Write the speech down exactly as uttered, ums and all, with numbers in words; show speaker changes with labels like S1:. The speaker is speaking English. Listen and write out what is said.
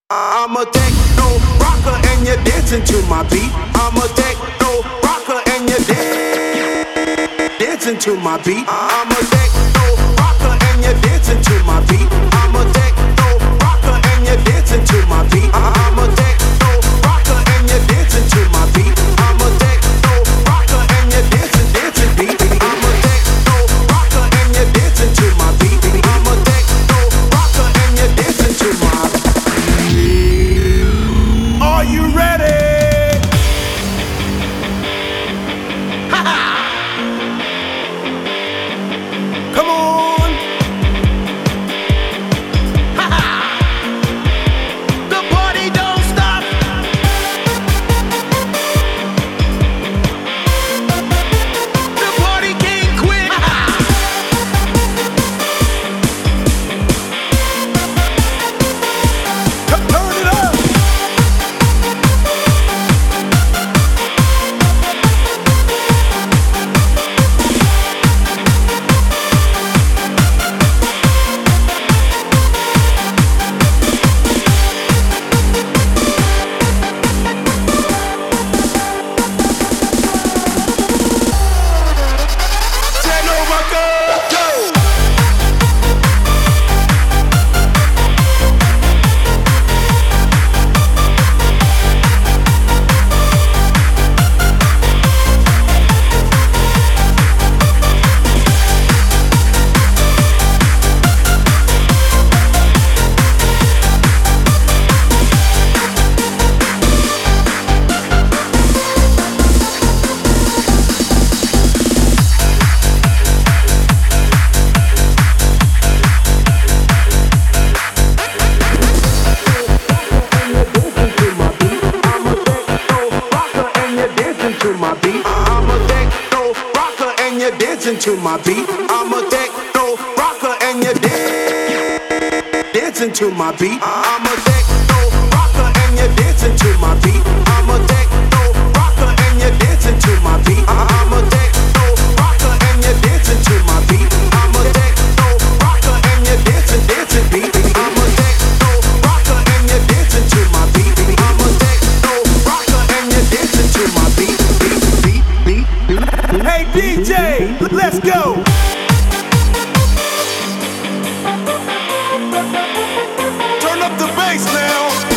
S1: I'm a techno rocker and you're dancing to my beat. I'm a techno rocker and you're da- dancing to my beat. I'm a techno rocker and you're dancing to my beat. I'm a techno rocker and you're dancing to my beat. I'm a techno rocker and you're dancing to my beat. I'm a techno rocker and you're dancing, dancing beat. I'm a techno rocker and you're dancing to my beat. I'm a techno rocker and you're dancing to my beat. Are you ready? Ha ha! Come on! Ha ha! The party don't stop. The party can't quit. Ha ha! Turn it up. Techno rocker, go! To my beat, I'm a techno rocker and you're dancing to my beat. I'm a techno rocker and you're da- dancing to my beat. I'm a techno rocker and you're dancing to my beat. I'm a techno rocker and you're dancing to my beat. I'm a techno rocker and you're dancing to my beat. I'm a techno rocker and you're dancing, dancing beat. I'm a techno rocker and you're dancing to my beat. I'm a techno rocker and you're dancing to my beat. Hey D J, let's go! Turn up the bass now!